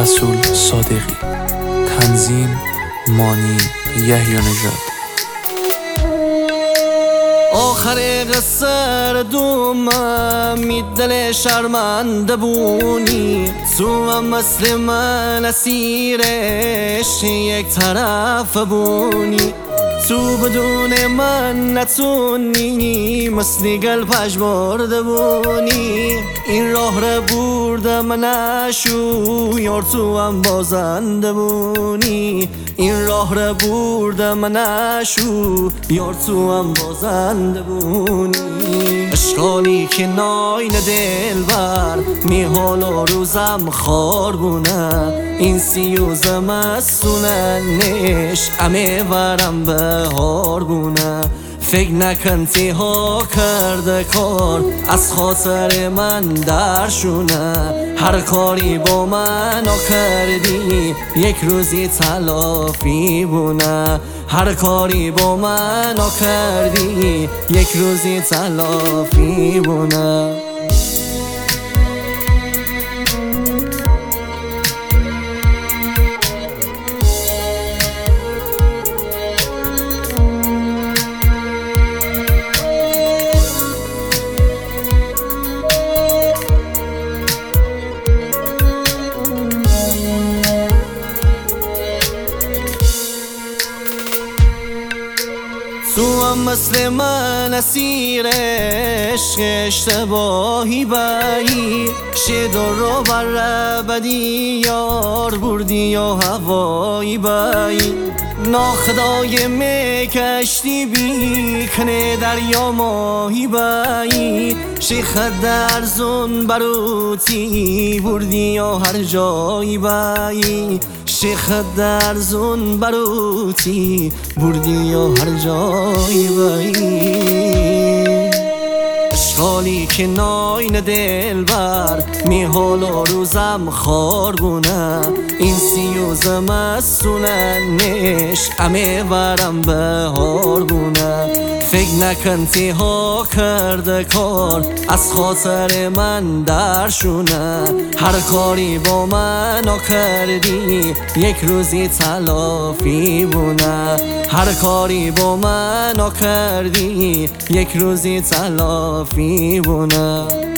رسول صادقی. تنظیم مانی یحیی نژاد. آخر قصر دومم دل شرمنده بونی، تو هم مثل من اسیرش یک طرف بونی. تو بدون من نتونی، مثل قلبش برده بونی. این راه را بردم نشو، یار تو هم بازنده بونی. این راه را بردم نشو، یار تو هم بازنده بونی. اشکالی که ناین دلبر می حال و روزم خار بونه. این سیوزم از سوننش امه ورم بهار بونه. فکر نکن تیها کرده کار از خاطر من درشونه. هر کاری با من کردی یک روزی تلافی بونه. هر کاری با من کردی یک روزی تلافی بونه. تو هم مثل من اسیر عشق اشتباهی بایی. شدر رو بر بدی یار بردی یا هوایی بایی. ناخدای میکشتی بیکنه دریا ماهی بایی. شیخ درزون بروتی بردی یا هر جایی بایی. شیخ درزون بروتی بردی یا هر جایی بایی. اشکالی که ناین دلبر می حال و روزم خار بونه. این سیوزم از سوننش امه ورم بهار بونه. فکر نکن تیها کرده کار از خاطر من درشونه. هر کاری با من کردی یک روزی تلافی بونه. هر کاری با من کردی یک روزی تلافی بونه.